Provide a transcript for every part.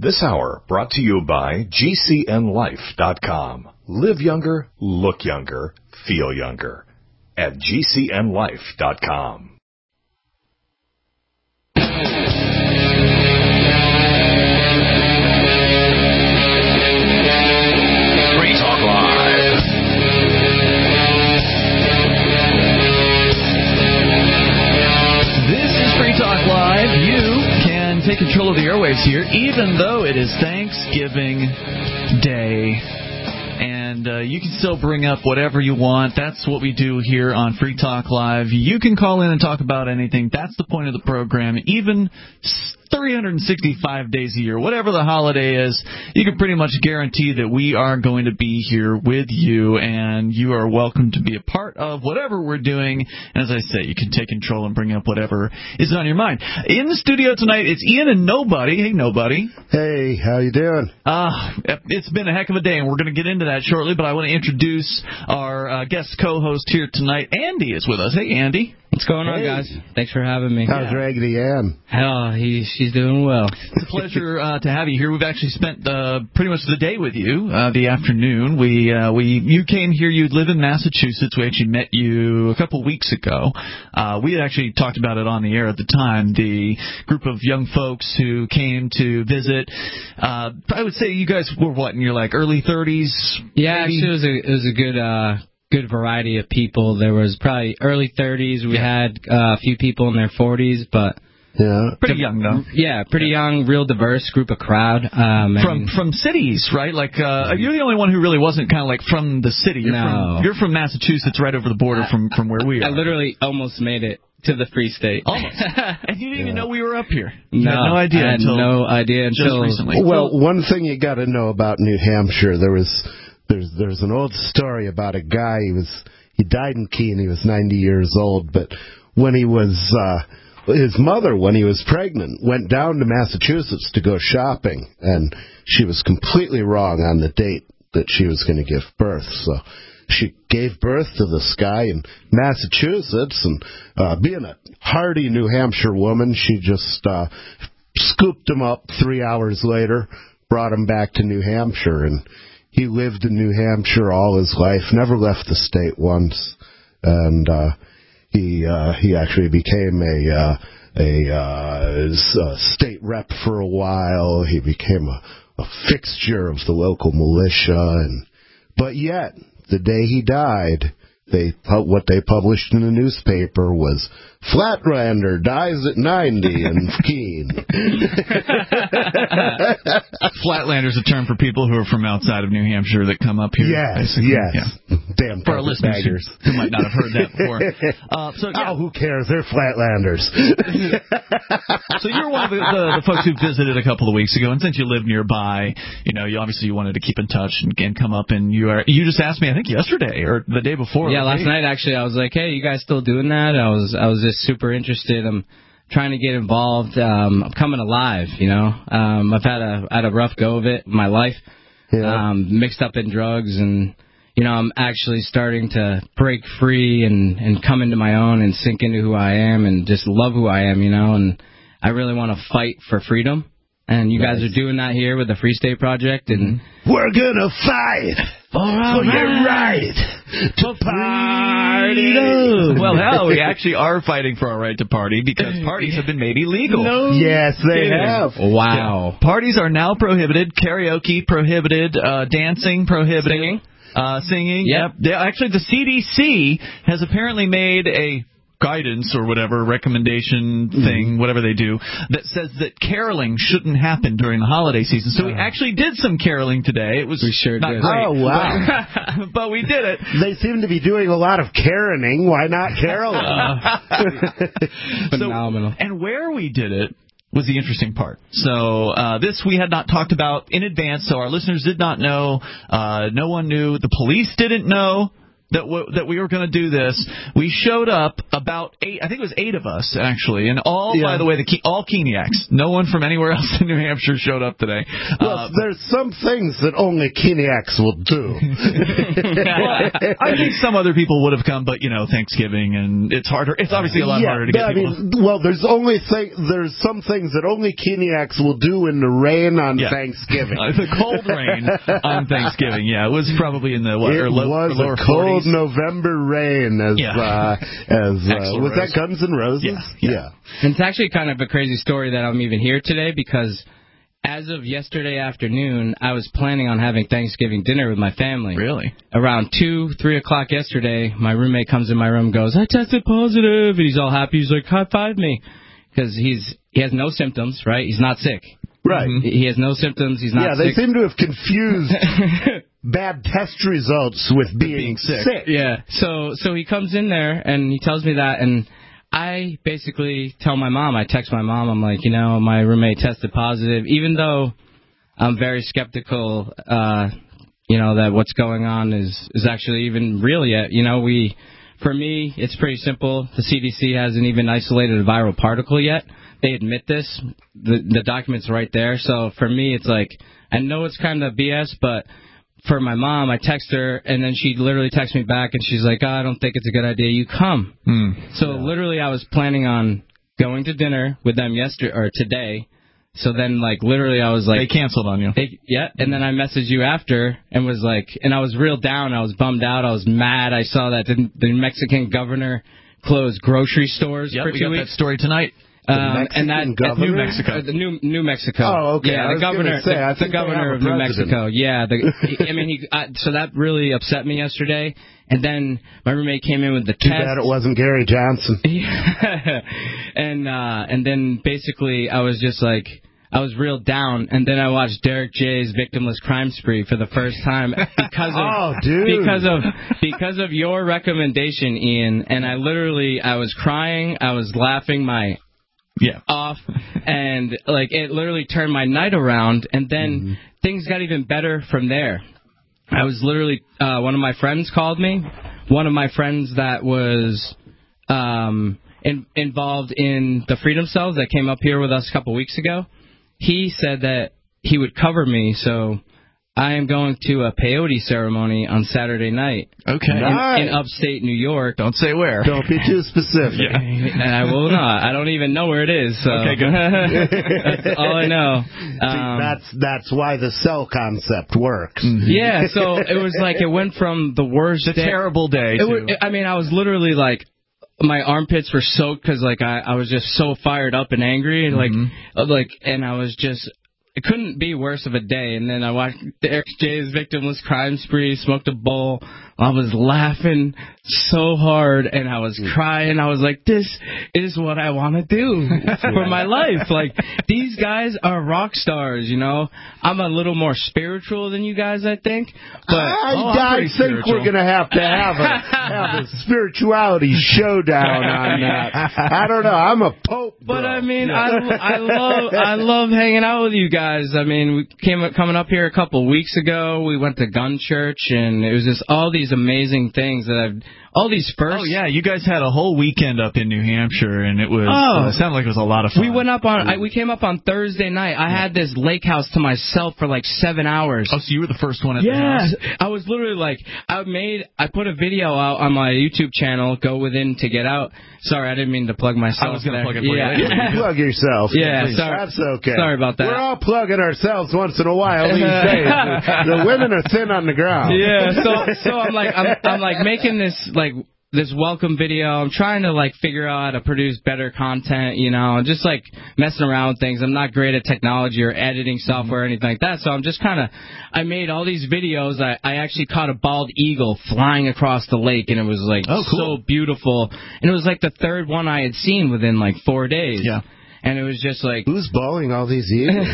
This hour brought to you by GCNLife.com. Live younger, look younger, feel younger at GCNLife.com. Free Talk Live. This is Free Talk Live. You can take control of the airwaves here, even though it is Thanksgiving Day. And you can still bring up whatever you want. That's what we do here on Free Talk Live. You can call in and talk about anything. That's the point of the program. Even 365 days a year, whatever the holiday is, you can pretty much guarantee that we are going to be here with you, and you are welcome to be a part of whatever we're doing. And as I say, you can take control and bring up whatever is on your mind. In the studio tonight, it's Ian and Nobody. Hey, Nobody. Hey, how you doing? It's been a heck of a day, and we're going to get into that shortly, but I want to introduce our guest co-host here tonight. Andy is with us. Hey, Andy. What's going on, guys? Thanks for having me. How's Raggedy Ann? She's doing well. It's a pleasure to have you here. We've actually spent pretty much the day with you, the afternoon. You came here. You live in Massachusetts. We actually met you a couple weeks ago. We had actually talked about it on the air at the time. The group of young folks who came to visit. I would say you guys were what in your early 30s? Yeah, maybe? actually, it was a good variety of people. There was probably early 30s. We had a few people in their 40s, but pretty young though. Yeah, pretty young, real diverse group of crowd. From cities, right? You're the only one who really wasn't kind of from the city. You're from Massachusetts, right over the border from where we are. I literally almost made it to the Free State. Almost. And you didn't even know we were up here. You had no idea. I had no idea until recently. Well, one thing you got to know about New Hampshire, there's an old story about a guy. He died in Keene. He was 90 years old, but when he was his mother, when he was pregnant, went down to Massachusetts to go shopping, and she was completely wrong on the date that she was going to give birth. So she gave birth to this guy in Massachusetts, and being a hardy New Hampshire woman, she just scooped him up 3 hours later, brought him back to New Hampshire, and he lived in New Hampshire all his life, never left the state once, and he actually became a state rep for a while. He became a fixture of the local militia, but yet the day he died, what they published in the newspaper was Flatlander dies at 90 in Keene. Flatlander's a term for people who are from outside of New Hampshire that come up here. Yes. Yeah. Damn for our listeners who might not have heard that before. Who cares? They're Flatlanders. So you're one of the folks who visited a couple of weeks ago, and since you live nearby, you wanted to keep in touch and come up, and you just asked me, I think yesterday or the day before. Yeah, last night actually. I was like, hey, you guys still doing that? I was just super interested. I'm trying to get involved. I'm coming alive, I've had a rough go of it in my life. Mixed up in drugs, and I'm actually starting to break free and come into my own and sink into who I am and just love who I am, and I really want to fight for freedom. And you guys are doing that here with the Free State Project, and we're gonna fight for your right to party. Well, hell, we actually are fighting for our right to party because parties have been made illegal. No. Yes, they have. Wow. Yeah. Parties are now prohibited. Karaoke prohibited. Dancing prohibited. Singing. Yep. Actually, the CDC has apparently made a guidance or whatever recommendation thing, whatever they do, that says that caroling shouldn't happen during the holiday season. So we actually did some caroling today. It was not great. Oh, wow. But we did it. They seem to be doing a lot of caroling. Why not caroling? Phenomenal. And where we did it was the interesting part. So this we had not talked about in advance, so our listeners did not know. No one knew. The police didn't know. that we were going to do this. We showed up about 8. I think it was 8 of us actually, and all by the way, all Keeniacs. No one from anywhere else in New Hampshire showed up today. Well, there's some things that only Keeniacs will do. Well, I think some other people would have come, but Thanksgiving, and it's harder. It's obviously a lot harder to get people. Well, there's some things that only Keeniacs will do in the rain on Thanksgiving. The cold rain on Thanksgiving. Yeah, it was probably in the lower a cold 40s. November rain was that Guns N' Roses? Yeah. And it's actually kind of a crazy story that I'm even here today because as of yesterday afternoon, I was planning on having Thanksgiving dinner with my family. Really? Around 2-3 o'clock yesterday, my roommate comes in my room and goes, I tested positive. And he's all happy. He's like, high-five me. Because he has no symptoms, right? He's not sick. Right. He has no symptoms. He's not sick. Yeah, they seem to have confused bad test results with being sick. Yeah. So he comes in there and he tells me that, and I basically tell my mom, I text my mom, I'm like, my roommate tested positive, even though I'm very skeptical, that what's going on is actually even real yet. For me, it's pretty simple. The CDC hasn't even isolated a viral particle yet. They admit this. The document's right there. So for me, it's like, I know it's kind of BS, but for my mom, I text her, and then she literally texts me back, and she's like, I don't think it's a good idea. You come. Literally, I was planning on going to dinner with them today. So then, literally, I was like... They canceled on you. And then I messaged you after and was like... And I was real down. I was bummed out. I was mad. I saw that the Mexican governor closed grocery stores for 2 weeks. We got that story tonight. And that New Mexico. New Mexico. Oh, okay. Yeah, the governor of New Mexico. Yeah, so that really upset me yesterday. And then my roommate came in with the test. Too bad it wasn't Gary Johnson. And then basically I was just like, I was real down, and then I watched Derek J's Victimless Crime Spree for the first time because of your recommendation, Ian. And I was crying, I was laughing my off, and it literally turned my night around, and then things got even better from there. I was literally one of my friends called me, one of my friends that was involved in the Freedom Cells that came up here with us a couple weeks ago. He said that he would cover me, so I am going to a peyote ceremony on Saturday night. Okay. In upstate New York. Don't say where. Don't be too specific. And I will not. I don't even know where it is. So. Okay, good. That's all I know. That's why the cell concept works. Yeah, so it was it went from the worst day. Terrible day, I was literally my armpits were soaked because I was just so fired up and angry and and I was just, it couldn't be worse of a day. And then I watched Derek J's Victimless Crime Spree, smoked a bowl. I was laughing so hard and I was crying. I was like, this is what I want to do for my life. These guys are rock stars, I'm a little more spiritual than you guys, I think. But I think we're going to have a spirituality showdown on that. I don't know. I'm a pope, bro. But I love hanging out with you guys. We coming up here a couple weeks ago. We went to Gun Church, and it was just all these amazing things that all these firsts. Oh yeah, you guys had a whole weekend up in New Hampshire, and it was. It sounded like it was a lot of fun. We came up on Thursday night. I had this lake house to myself for 7 hours. Oh, so you were the first one at the house? I was literally I put a video out on my YouTube channel, Go Within to Get Out. Sorry, I didn't mean to plug myself. I was going to plug it for you. Plug yourself. Yeah, sorry. That's okay. Sorry about that. We're all plugging ourselves once in a while these days. The women are thin on the ground. Yeah, so I'm making this welcome video. I'm trying to figure out how to produce better content, just messing around with things. I'm not great at technology or editing software or anything like that. So I'm just I made all these videos. I actually caught a bald eagle flying across the lake, and it was cool. So beautiful. And it was the third one I had seen within 4 days. Yeah. And it was just who's bowling all these eagles?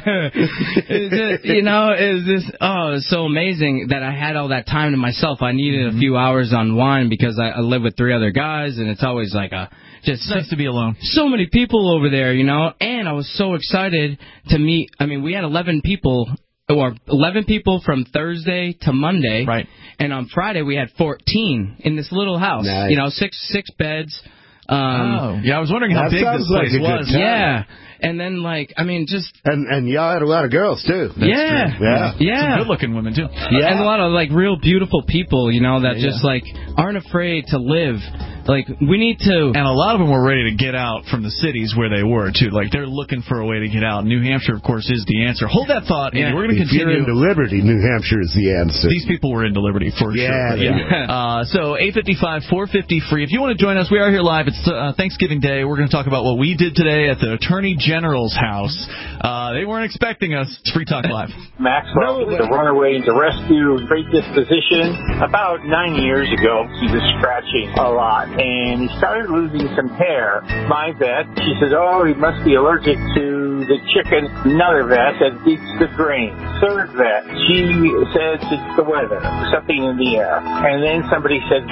it was so amazing that I had all that time to myself. I needed a few hours to unwind because I live with 3 other guys, and it's always it's nice to be alone. So many people over there, and I was so excited to meet. We had 11 people 11 people from Thursday to Monday. Right. And on Friday we had 14 in this little house. Nice. You know, six beds. Yeah, I was wondering how big this place was. Yeah. And then, just... And y'all had a lot of girls, too. Yeah. Some good-looking women, too. Yeah. And a lot of, real beautiful people, that just, aren't afraid to live. We need to... And a lot of them were ready to get out from the cities where they were, too. They're looking for a way to get out. New Hampshire, of course, is the answer. Hold that thought, Andy. We're going to continue. If you're into Liberty, New Hampshire is the answer. These people were into Liberty, for sure. Yeah. So, 855-450 free. If you want to join us, we are here live. It's Thanksgiving Day. We're going to talk about what we did today at the Attorney General's house. They weren't expecting us. It's Free Talk Live. Maxwell, the runaway to rescue great disposition. About 9 years ago, he was scratching a lot, and he started losing some hair. My vet, she says, he must be allergic to the chicken. Another vet said, it's the grain. Third vet, she says it's the weather, something in the air. And then somebody said,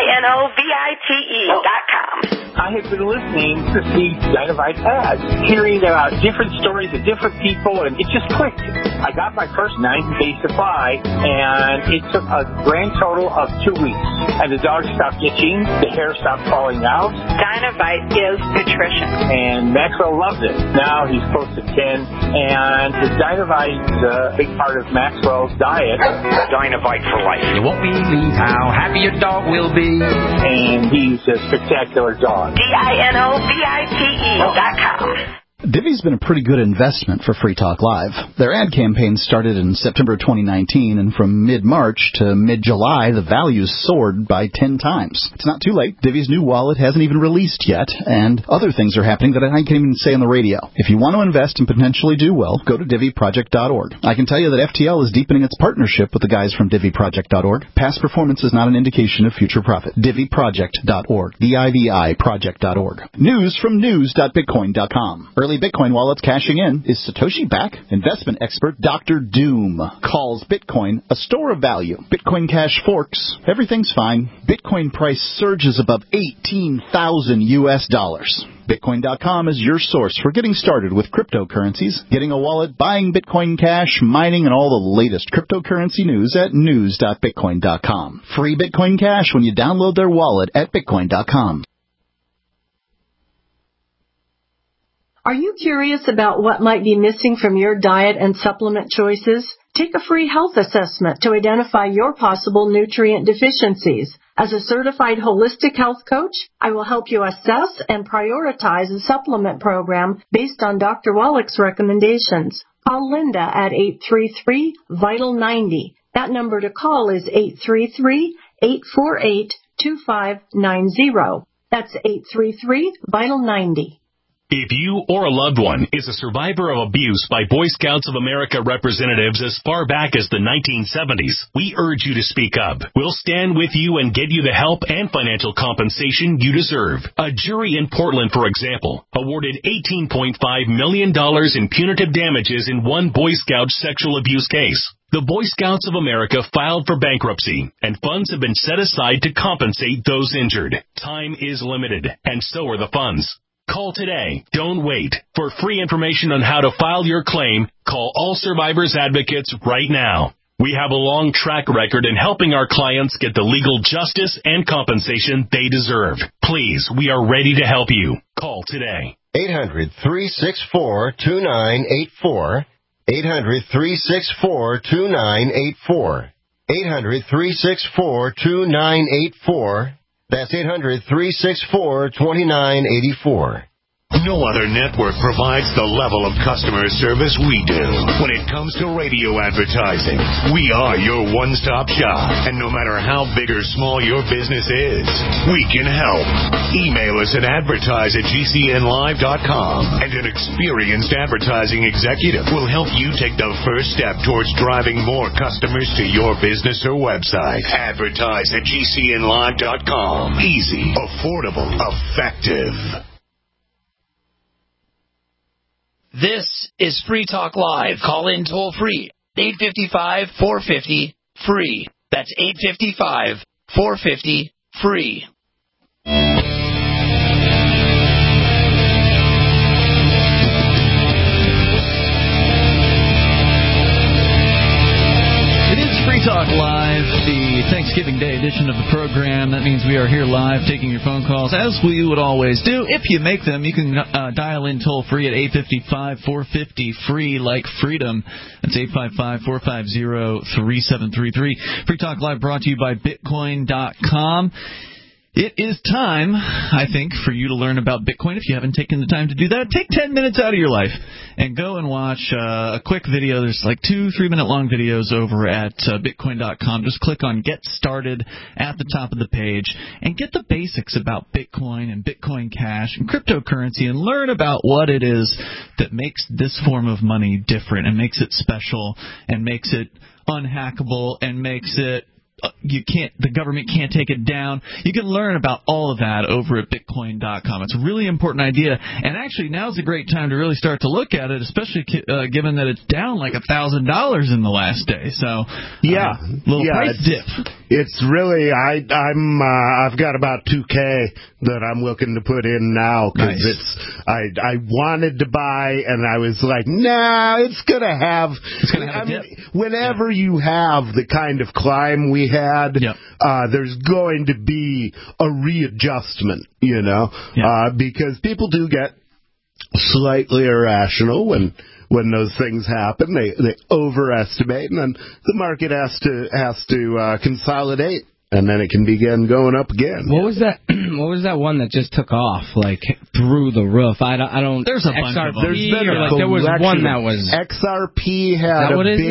DINOVITE.com. I had been listening to the Dinovite ads, hearing about different stories of different people, and it just clicked. I got my first 90-day supply, and it took a grand total of 2 weeks. And the dog stopped itching, the hair stopped falling out. Dinovite is nutrition. And Maxwell loves it. Now he's close to 10, and the Dinovite is a big part of Maxwell's diet. Dinovite for life. You won't believe how happy your dog will be. And he's a spectacular dog. DINOVITE.com. Divvy's been a pretty good investment for Free Talk Live. Their ad campaign started in September 2019, and from mid-March to mid-July, the values soared by 10 times. It's not too late. Divvy's new wallet hasn't even released yet, and other things are happening that I can't even say on the radio. If you want to invest and potentially do well, go to DivvyProject.org. I can tell you that FTL is deepening its partnership with the guys from DivvyProject.org. Past performance is not an indication of future profit. DivvyProject.org. DIVI Project.org. News from news.bitcoin.com. Early Bitcoin wallets cashing in. Is Satoshi back? Investment expert Dr. Doom calls Bitcoin a store of value. Bitcoin Cash forks. Everything's fine. Bitcoin price surges above $18,000 US. Bitcoin.com is your source for getting started with cryptocurrencies, getting a wallet, buying Bitcoin Cash, mining, and all the latest cryptocurrency news at news.bitcoin.com. Free Bitcoin Cash when you download their wallet at bitcoin.com. Are you curious about what might be missing from your diet and supplement choices? Take a free health assessment to identify your possible nutrient deficiencies. As a certified holistic health coach, I will help you assess and prioritize a supplement program based on Dr. Wallach's recommendations. Call Linda at 833-VITAL-90. That number to call is 833-848-2590. That's 833-VITAL-90. If you or a loved one is a survivor of abuse by Boy Scouts of America representatives as far back as the 1970s, we urge you to speak up. We'll stand with you and get you the help and financial compensation you deserve. A jury in Portland, for example, awarded $18.5 million in punitive damages in one Boy Scout sexual abuse case. The Boy Scouts of America filed for bankruptcy, and funds have been set aside to compensate those injured. Time is limited, and so are the funds. Call today. Don't wait. For free information on how to file your claim, call All Survivors Advocates right now. We have a long track record in helping our clients get the legal justice and compensation they deserve. Please, we are ready to help you. Call today. 800-364-2984. 800-364-2984. 800-364-2984. That's 800-364-2984. No other network provides the level of customer service we do. When it comes to radio advertising, we are your one-stop shop. And no matter how big or small your business is, we can help. Email us at advertise@gcnlive.com, and an experienced advertising executive will help you take the first step towards driving more customers to your business or website. Advertise@gcnlive.com. Easy, affordable, effective. This is Free Talk Live. Call in toll free. 855-450-FREE. That's 855-450-FREE. Talk Live, the Thanksgiving Day edition of the program. That means we are here live taking your phone calls, as we would always do. If you make them, you can dial in toll-free at 855-450-FREE, like freedom. That's 855-450-3733. Free Talk Live brought to you by Bitcoin.com. It is time, I think, for you to learn about Bitcoin. If you haven't taken the time to do that, take 10 minutes out of your life and go and watch a quick video. There's like 2-3 minute long videos over at Bitcoin.com. Just click on Get Started at the top of the page and get the basics about Bitcoin and Bitcoin Cash and cryptocurrency and learn about what it is that makes this form of money different and makes it special and makes it unhackable and makes it the government can't take it down. You can learn about all of that over at Bitcoin.com. It's a really important idea, and actually now's a great time to really start to look at it, especially given that it's down like $1,000 in the last day. So little price dip. It's really I've got about $2,000 that I'm looking to put in now because I wanted to buy and I was like, nah, it's gonna have a dip. Whenever you have the kind of climb we had, there's going to be a readjustment, because people do get slightly irrational when those things happen. They overestimate, and then the market has to consolidate, and then it can begin going up again. What was that? What was that one that just took off like through the roof? I don't. There's a bunch of them. There was one that was XRP had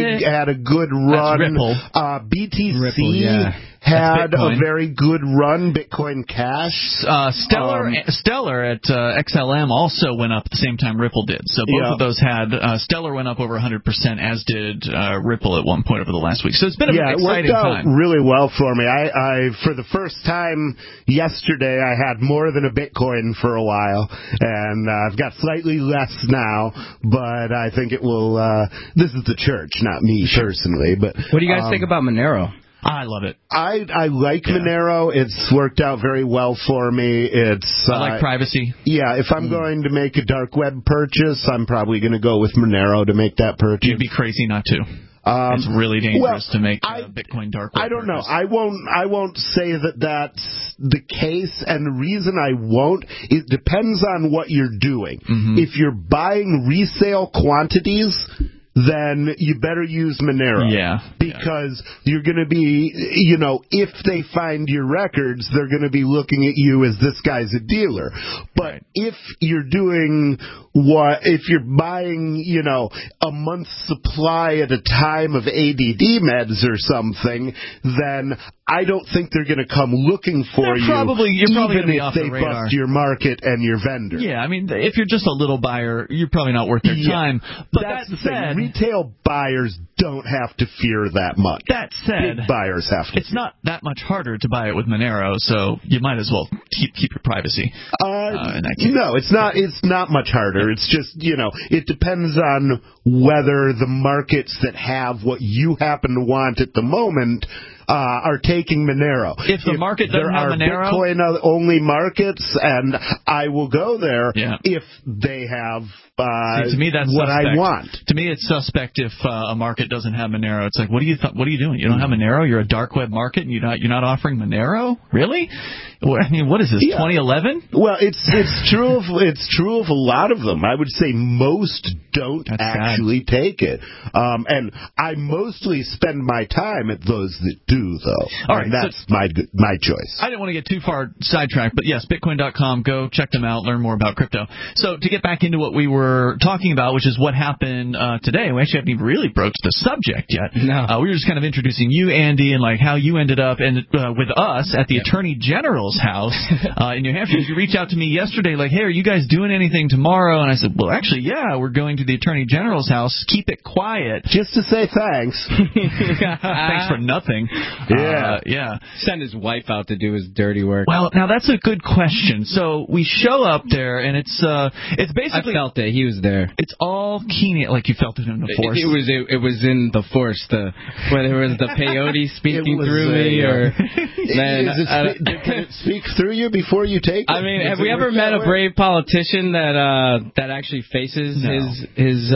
a good run. That's Ripple. BTC Ripple, had a very good run. Bitcoin Cash. Stellar at XLM also went up at the same time Ripple did. So both of those had Stellar went up over 100%, as did Ripple at one point over the last week. So it's been an exciting time. It worked out really well for me. I for the first time yesterday, I had more than a Bitcoin for a while, and I've got slightly less now. But I think it will. This is the church, not me personally. But what do you guys think about Monero? I love it. I like Monero. It's worked out very well for me. I like privacy. Yeah, if I'm going to make a dark web purchase, I'm probably going to go with Monero to make that purchase. You'd be crazy not to. It's really dangerous to make Bitcoin dark web. I don't know. Purchase. I won't say that that's the case, and the reason I won't, it depends on what you're doing. Mm-hmm. If you're buying resale quantities, then you better use Monero. Because you're going to be, if they find your records, they're going to be looking at you as this guy's a dealer. But if you're doing if you're buying, a month's supply at a time of ADD meds or something, then I don't think they're going to come looking for you're probably even if if they bust your market and your vendor. Yeah, I mean, if you're just a little buyer, you're probably not worth their time. But that's the thing. Retail buyers don't have to fear that much. That said, big buyers have to. It's not that much harder to buy it with Monero, so you might as well keep your privacy. In that case. No, it's not. It's not much harder. It's just it depends on whether the markets that have what you happen to want at the moment are taking Monero. If the market doesn't have Monero, there are Bitcoin-only markets, and I will go there if they have to me, that's what suspect. I want. To me, it's suspect if a market doesn't have Monero. It's like, what are you doing? You don't have Monero? You're a dark web market, and you're not offering Monero? Really? I mean, what is this? 2011? Well, it's true of a lot of them. I would say most don't actually take it, and I mostly spend my time at those that do, though. All right, and that's my choice. I didn't want to get too far sidetracked, but yes, Bitcoin.com. Go check them out, learn more about crypto. So to get back into what we were talking about, which is what happened today. We actually haven't even really broached the subject yet. No. We were just kind of introducing you, Andy, and like how you ended up with us at the Attorney General's house in New Hampshire. You reached out to me yesterday, like, hey, are you guys doing anything tomorrow? And I said, well, actually, yeah, we're going to the Attorney General's house. Keep it quiet. Just to say thanks. Thanks for nothing. Yeah. Send his wife out to do his dirty work. Well, now that's a good question. So we show up there, and it's basically... I felt it. he was there. It's all Keene, like you felt it in the force. It was in the force. Whether it was the peyote speaking through me or can it speak through you before you take it? I mean, have we ever met a brave politician that actually faces his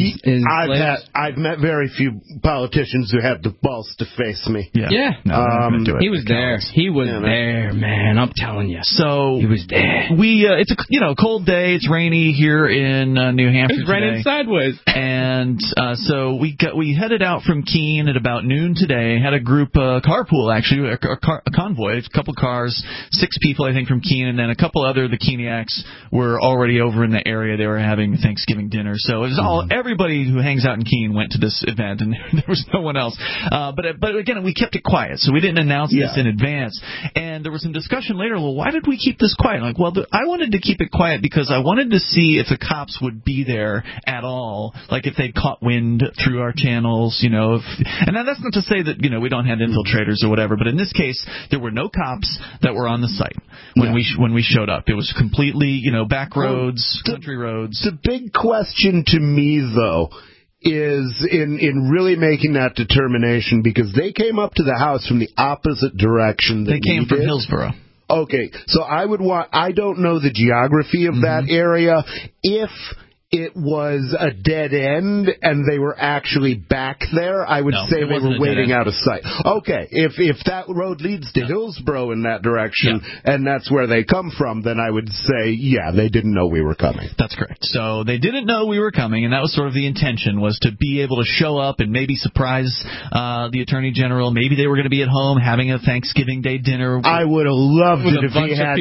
I've met very few politicians who have the balls to face me. Yeah. He was there. He was there, man. I'm telling you. So he was there. It's a cold day. It's rainy here in New Hampshire. It's raining sideways. And so we headed out from Keene at about noon today. Had a group carpool actually, a convoy, a couple cars, 6 people I think from Keene, and then a couple other the Keeniacs were already over in the area. They were having Thanksgiving dinner. So it was everybody who hangs out in Keene went to this event, and there was no one else. But again, we kept it quiet, so we didn't announce this in advance. And there was some discussion later. Well, why did we keep this quiet? Like, well, I wanted to keep it quiet because I wanted to see if the cops would be there at all, like if they'd caught wind through our channels, and that's not to say that we don't have infiltrators or whatever, but in this case there were no cops that were on the site when we showed up. It was completely back roads, country roads. The big question to me though is in really making that determination, because they came up to the house from the opposite direction that they came from Hillsborough. Okay, so I don't know the geography of that area. If it was a dead end and they were actually back there, I would say they were waiting out of sight. Okay, if that road leads to Hillsborough in that direction and that's where they come from, then I would say, they didn't know we were coming. That's correct. So they didn't know we were coming, and that was sort of the intention, was to be able to show up and maybe surprise the Attorney General. Maybe they were going to be at home having a Thanksgiving Day dinner. I would have loved it if he had,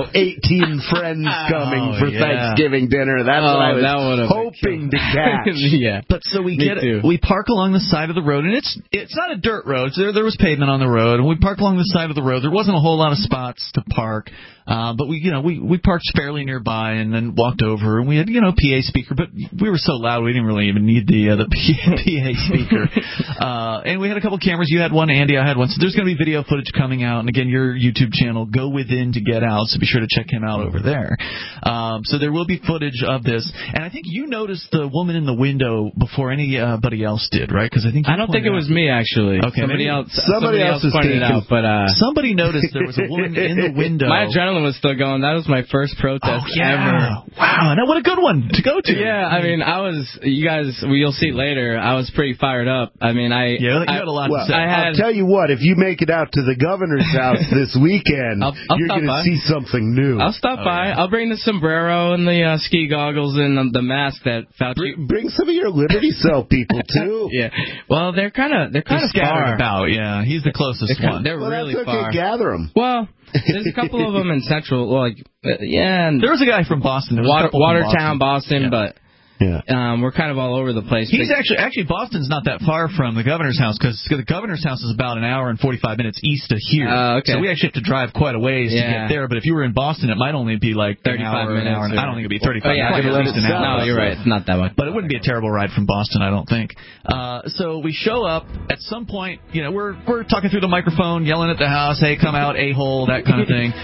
18 friends coming for Thanksgiving dinner. That's what I was hoping to catch. But so we park along the side of the road, and it's not a dirt road. So there was pavement on the road, and we park along the side of the road. There wasn't a whole lot of spots to park, but we parked fairly nearby and then walked over, and we had PA speaker, but we were so loud we didn't really even need the PA speaker. And we had a couple cameras. You had one, Andy, I had one. So there's going to be video footage coming out, and again, your YouTube channel, Go Within to Get Out. So be sure to check him out over there. So there will be footage of this, and I think you noticed the woman in the window before anybody else did, right? Because I don't think it was me, actually. Okay, somebody else pointed it out, but somebody noticed there was a woman in the window. My adrenaline was still going. That was my first protest ever. Wow, what a good one to go to. Yeah, I mean, you guys, you'll see later, I was pretty fired up. I mean, you had a lot to say. I'll tell you what, if you make it out to the governor's house this weekend, you're going to see something new. I'll stop by. I'll bring the sombrero and the ski goggles and the mask that Fauci. Bring some of your Liberty Cell people too. Well, they're kind of scattered about. Yeah, he's the closest one. They're really that's okay. far. Gather them. Well, there's a couple of them in Central, and there was a guy from Boston. Watertown, Boston, but. Yeah. We're kind of all over the place. He's actually Boston's not that far from the governor's house, because the governor's house is about an hour and 45 minutes east of here. Okay. So we actually have to drive quite a ways to get there. But if you were in Boston, it might only be like 35 minutes. I don't think it'd be 35 minutes. At least an hour. No, you're right. It's not that much. But it wouldn't be a terrible ride from Boston, I don't think. So we show up at some point. We're talking through the microphone, yelling at the house, "Hey, come out, a-hole," that kind of thing.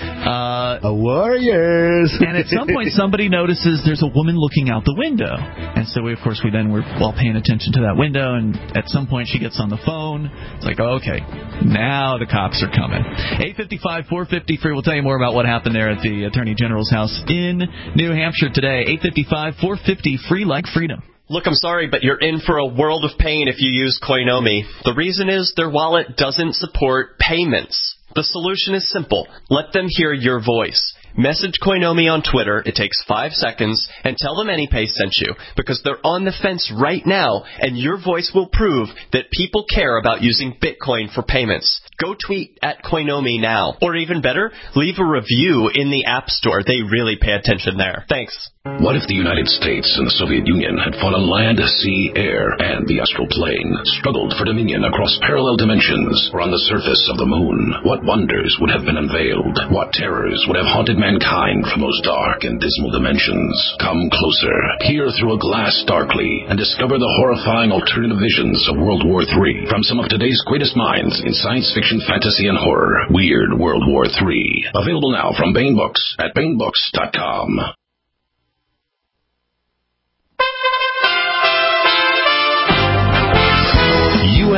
Warriors. And at some point, somebody notices there's a woman looking out the window, and so we're all paying attention to that window, and at some point she gets on the phone. It's like, okay, now the cops are coming. 855-450-FREE. We'll tell you more about what happened there at the Attorney General's house in New Hampshire today. 855-450-FREE, like freedom. Look, I'm sorry, but you're in for a world of pain if you use Coinomi. The reason is their wallet doesn't support payments. The solution is simple. Let them hear your voice. Message Coinomi on Twitter, it takes 5 seconds, and tell them AnyPay sent you, because they're on the fence right now, and your voice will prove that people care about using Bitcoin for payments. Go tweet at Coinomi now. Or even better, leave a review in the App Store. They really pay attention there. Thanks. What if the United States and the Soviet Union had fought on land, sea, air, and the astral plane, struggled for dominion across parallel dimensions, or on the surface of the moon? What wonders would have been unveiled? What terrors would have haunted mankind from those dark and dismal dimensions? Come closer, peer through a glass darkly, and discover the horrifying alternative visions of World War III from some of today's greatest minds in science fiction, fantasy, and horror. Weird World War III. Available now from Baen Books at BaenBooks.com.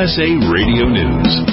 USA Radio News.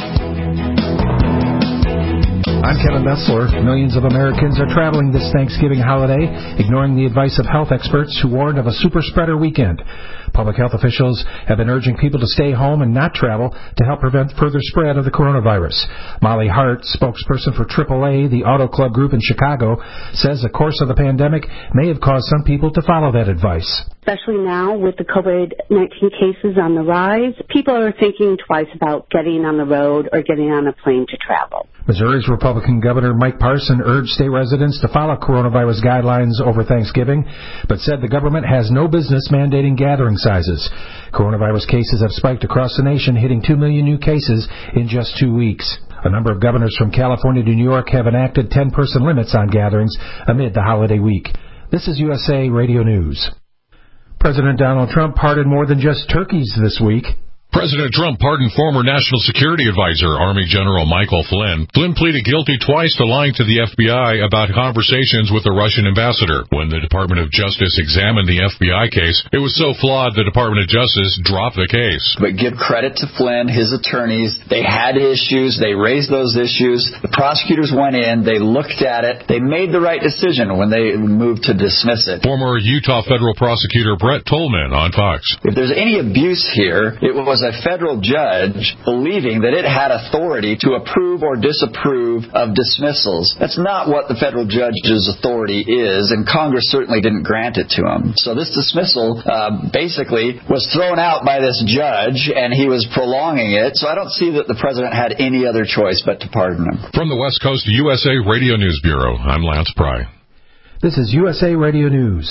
I'm Kevin Bessler. Millions of Americans are traveling this Thanksgiving holiday, ignoring the advice of health experts who warned of a super spreader weekend. Public health officials have been urging people to stay home and not travel to help prevent further spread of the coronavirus. Molly Hart, spokesperson for AAA, the auto club group in Chicago, says the course of the pandemic may have caused some people to follow that advice. Especially now with the COVID-19 cases on the rise, people are thinking twice about getting on the road or getting on a plane to travel. Missouri's Republican Governor Mike Parson urged state residents to follow coronavirus guidelines over Thanksgiving, but said the government has no business mandating gathering sizes. Coronavirus cases have spiked across the nation, hitting 2 million new cases in just 2 weeks. A number of governors from California to New York have enacted 10-person limits on gatherings amid the holiday week. This is USA Radio News. President Donald Trump pardoned more than just turkeys this week. President Trump pardoned former National Security Advisor Army General Michael Flynn. Flynn pleaded guilty twice to lying to the FBI about conversations with the Russian ambassador. When the Department of Justice examined the FBI case, it was so flawed the Department of Justice dropped the case. But give credit to Flynn, his attorneys. They had issues. They raised those issues. The prosecutors went in. They looked at it. They made the right decision when they moved to dismiss it. Former Utah federal prosecutor Brett Tolman on Fox. If there's any abuse here, it was a federal judge believing that it had authority to approve or disapprove of dismissals. That's not what the federal judge's authority is, and Congress certainly didn't grant it to him. So this dismissal basically was thrown out by this judge, and he was prolonging it. So I don't see that the president had any other choice but to pardon him. From the West Coast USA Radio News Bureau, I'm Lance Pry. This is USA Radio News.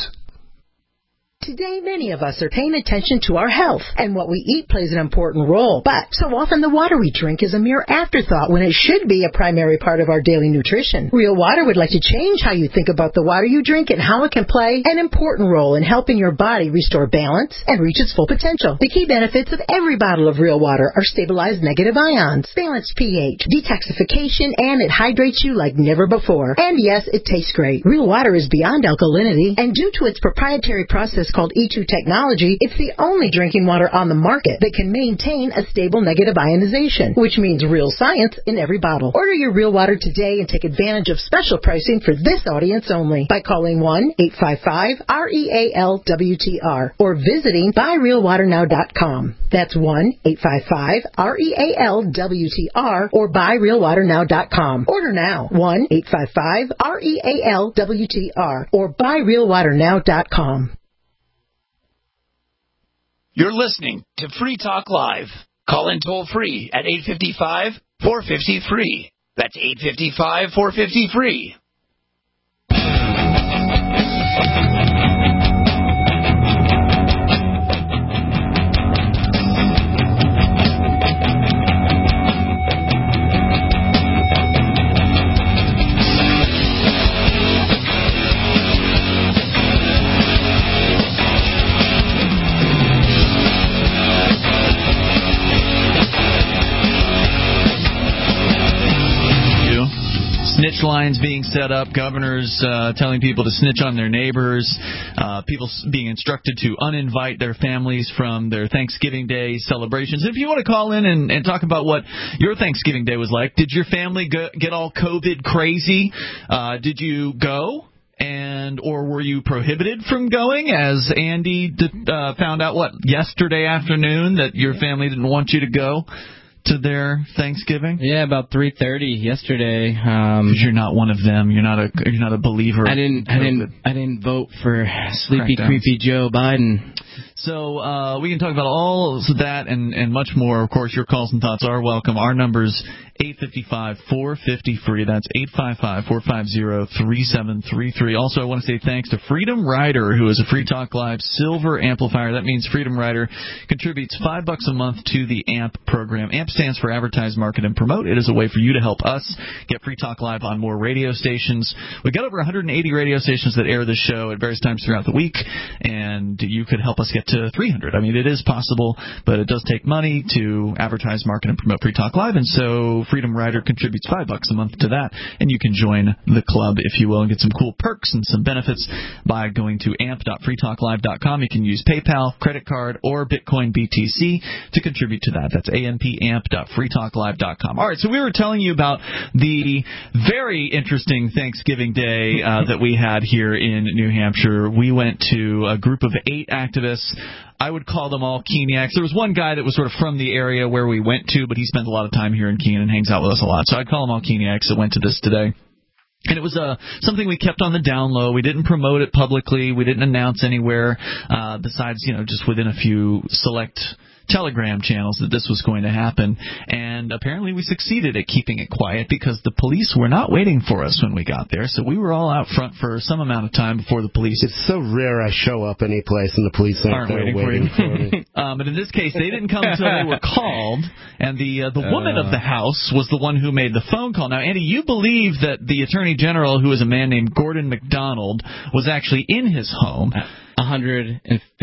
Today, many of us are paying attention to our health, and what we eat plays an important role. But so often the water we drink is a mere afterthought when it should be a primary part of our daily nutrition. Real Water would like to change how you think about the water you drink and how it can play an important role in helping your body restore balance and reach its full potential. The key benefits of every bottle of Real Water are stabilized negative ions, balanced pH, detoxification, and it hydrates you like never before. And yes, it tastes great. Real Water is beyond alkalinity, and due to its proprietary process called E2 technology, it's the only drinking water on the market that can maintain a stable negative ionization, which means real science in every bottle. Order your Real Water today and take advantage of special pricing for this audience only by calling 1-855-REAL-WTR or visiting buyrealwaternow.com. That's 1-855-REAL-WTR or buyrealwaternow.com. Order now. 1-855-REAL-WTR or buyrealwaternow.com. You're listening to Free Talk Live. Call in toll free at 855-450-FREE. That's 855-450-FREE. Snitch lines being set up, governors telling people to snitch on their neighbors, people being instructed to uninvite their families from their Thanksgiving Day celebrations. If you want to call in and talk about what your Thanksgiving Day was like, did your family get all COVID crazy? Did you go? Or were you prohibited from going, as Andy found out, yesterday afternoon, that your family didn't want you to go to their Thanksgiving? Yeah, about 3:30 yesterday. You're not one of them. You're not a believer. I didn't vote for sleepy, creepy Joe Biden. So we can talk about all of that and much more. Of course, your calls and thoughts are welcome. Our number's 855-450-FREE. That's 855-450-3733. Also, I want to say thanks to Freedom Rider, who is a Free Talk Live Silver Amplifier. That means Freedom Rider contributes $5 a month to the AMP program. AMP stands for Advertise, Market, and Promote. It is a way for you to help us get Free Talk Live on more radio stations. We've got over 180 radio stations that air this show at various times throughout the week, and you could help us us get to 300. I mean, it is possible, but it does take money to advertise, market, and promote Free Talk Live, and so Freedom Rider contributes $5 a month to that, and you can join the club, if you will, and get some cool perks and some benefits by going to amp.freetalklive.com. You can use PayPal, credit card, or Bitcoin BTC to contribute to that. That's amp.freetalklive.com. All right, so we were telling you about the very interesting Thanksgiving Day that we had here in New Hampshire. We went to a group of 8 activists. I would call them all Keeniacs. There was one guy that was sort of from the area where we went to, but he spent a lot of time here in Keene and hangs out with us a lot. So I'd call them all Keeniacs that went to this today. And it was something we kept on the down low. We didn't promote it publicly. We didn't announce anywhere besides, just within a few select Telegram channels that this was going to happen. And apparently we succeeded at keeping it quiet because the police were not waiting for us when we got there. So we were all out front for some amount of time before the police. It's so rare I show up any place and the police aren't there waiting for me. But in this case, they didn't come until they were called, and the woman of the house was the one who made the phone call. Now, Andy, you believe that the Attorney General, who is a man named Gordon MacDonald, was actually in his home. 150%.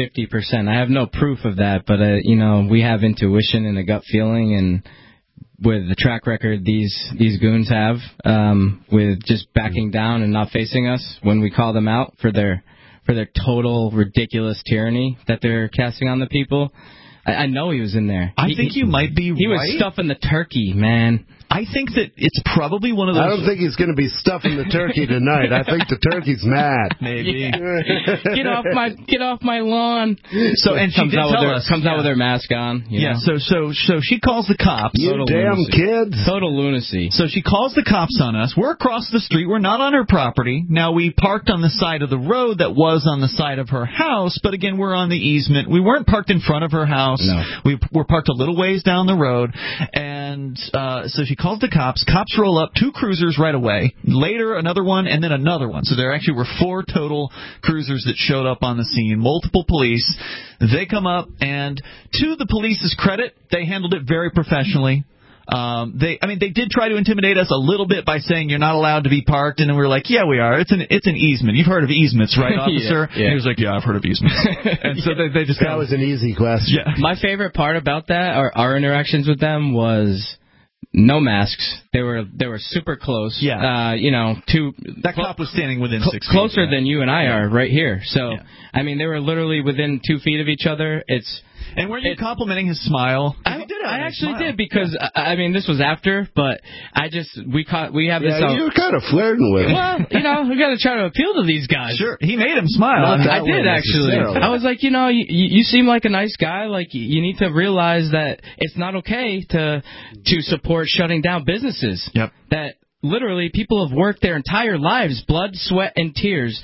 I have no proof of that, but we have intuition and a gut feeling, and with the track record these goons have, with just backing down and not facing us when we call them out for their total ridiculous tyranny that they're casting on the people. I know he was in there. I think you might be right. He was stuffing the turkey, man. I think that it's probably one of those... I don't think he's going to be stuffing the turkey tonight. I think the turkey's mad. Maybe. Yeah. Get off my lawn. So, and she did tell us. Comes out with her mask on. You know? So she calls the cops. You damn kids. Total lunacy. So she calls the cops on us. We're across the street. We're not on her property. Now, we parked on the side of the road that was on the side of her house, but again, we're on the easement. We weren't parked in front of her house. No. We were parked a little ways down the road, and so she calls the cops. Cops roll up, 2 cruisers right away. Later, another one, and then another one. So there actually were 4 total cruisers that showed up on the scene. Multiple police. They come up, and to the police's credit, they handled it very professionally. They did try to intimidate us a little bit by saying you're not allowed to be parked, and then we were like, yeah, we are. It's an easement. You've heard of easements, right, officer? Yeah. And he was like, yeah, I've heard of easements. And so they just that was an easy question. Yeah. My favorite part about that, or our interactions with them, was no masks. They were super close. Yeah. That cop was standing within 6 feet. Closer than you and I are right here. So, yeah. They were literally within 2 feet of each other. And were you complimenting his smile? I actually did because this was after, but we have this. Yeah, you were kind of flirting with him. Well, we got to try to appeal to these guys. Sure, he made him smile. I did actually. I was like, you seem like a nice guy. Like you need to realize that it's not okay to support shutting down businesses. Yep. That literally people have worked their entire lives, blood, sweat, and tears,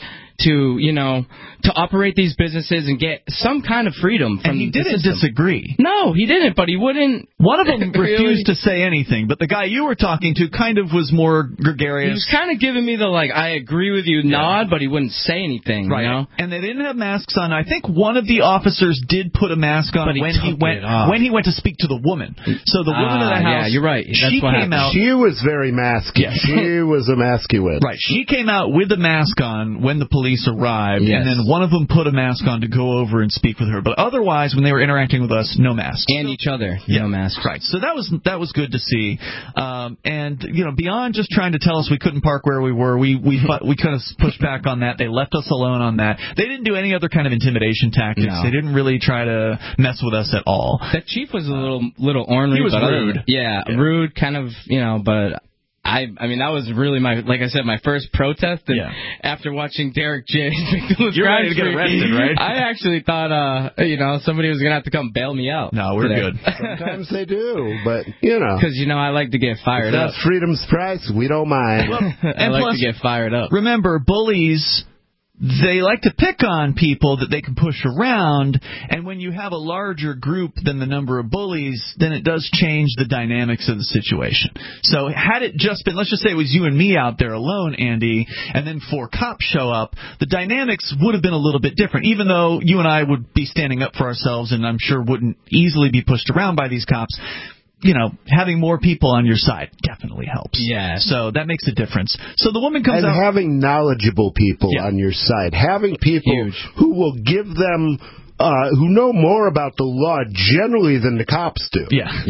to operate these businesses and get some kind of freedom from and he didn't disagree. No, he didn't, but he wouldn't. One of them refused to say anything, but the guy you were talking to kind of was more gregarious. He was kind of giving me the, I agree with you nod, but he wouldn't say anything, right. You know? And they didn't have masks on. I think one of the officers did put a mask on when he went to speak to the woman. So the woman of the house... Yeah, you're right. She came out... She was very masky. Yeah. She was a masculine. Right. She came out with a mask on when the police arrived, yes. And then one of them put a mask on to go over and speak with her. But otherwise, when they were interacting with us, no masks. And each other, no masks. Right. So that was good to see. And beyond just trying to tell us we couldn't park where we were, we kind of pushed back on that. They left us alone on that. They didn't do any other kind of intimidation tactics. No. They didn't really try to mess with us at all. That chief was a little ornery. He was rude. Rude, kind of, but... that was really my first protest. And after watching Derek J. You're ready to get arrested, right? I actually thought, somebody was going to have to come bail me out. No, we're good. Sometimes they do, but, Because, I like to get fired up. That's freedom's price. We don't mind. I like to get fired up. Remember, bullies... They like to pick on people that they can push around, and when you have a larger group than the number of bullies, then it does change the dynamics of the situation. So had it just been, let's just say it was you and me out there alone, Andy, and then 4 cops show up, the dynamics would have been a little bit different, even though you and I would be standing up for ourselves and I'm sure wouldn't easily be pushed around by these cops. Having more people on your side definitely helps. Yeah. So that makes a difference. So the woman comes out. And having knowledgeable people on your side. Having people who will give them who know more about the law generally than the cops do.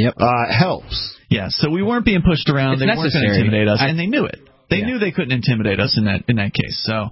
Helps. Yeah, so we weren't being pushed around. They weren't going to intimidate us, and they knew it. They knew they couldn't intimidate us in that case. So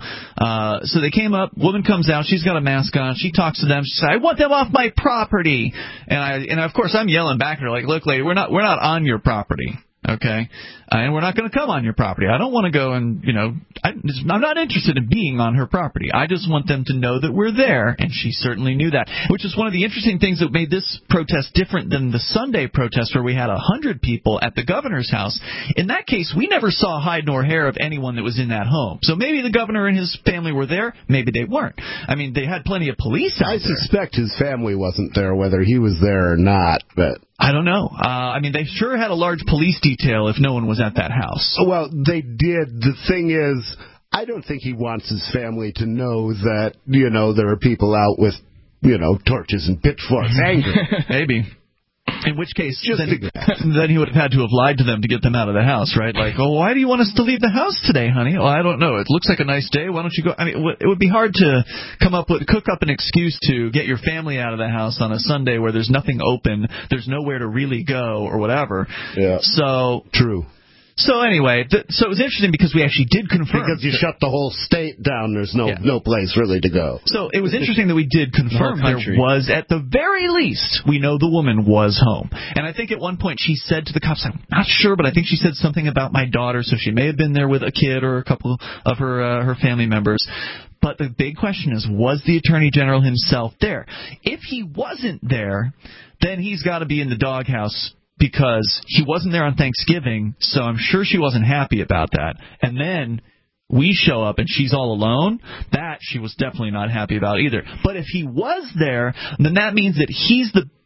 they came up. Woman comes out. She's got a mask on. She talks to them. She says, "I want them off my property." And of course I'm yelling back at her like, "Look, lady, we're not on your property. Okay, and we're not going to come on your property. I don't want to go and, I'm not interested in being on her property. I just want them to know that we're there." And she certainly knew that, which is one of the interesting things that made this protest different than the Sunday protest where we had 100 people at the governor's house. In that case, we never saw hide nor hair of anyone that was in that home. So maybe the governor and his family were there. Maybe they weren't. I mean, they had plenty of police out there. I suspect his family wasn't there, whether he was there or not, but I don't know. They sure had a large police detail if no one was at that house. Well, they did. The thing is, I don't think he wants his family to know that, there are people out with, torches and pitchforks angry. Maybe. In which case, then he would have had to have lied to them to get them out of the house, right? Like, "Oh, why do you want us to leave the house today, honey?" "Oh, I don't know. It looks like a nice day. Why don't you go?" I mean, it would be hard to cook up an excuse to get your family out of the house on a Sunday where there's nothing open, there's nowhere to really go, or whatever. Yeah. So true. So anyway, so it was interesting because we actually did confirm. Because you shut the whole state down, there's no place really to go. So it was interesting that we did confirm there was, at the very least, we know the woman was home. And I think at one point she said to the cops, I'm not sure, but I think she said something about my daughter, so she may have been there with a kid or a couple of her family members. But the big question is, was the Attorney General himself there? If he wasn't there, then he's got to be in the doghouse, because he wasn't there on Thanksgiving, so I'm sure she wasn't happy about that. And then we show up and she's all alone. That she was definitely not happy about either. But if he was there, then that means that he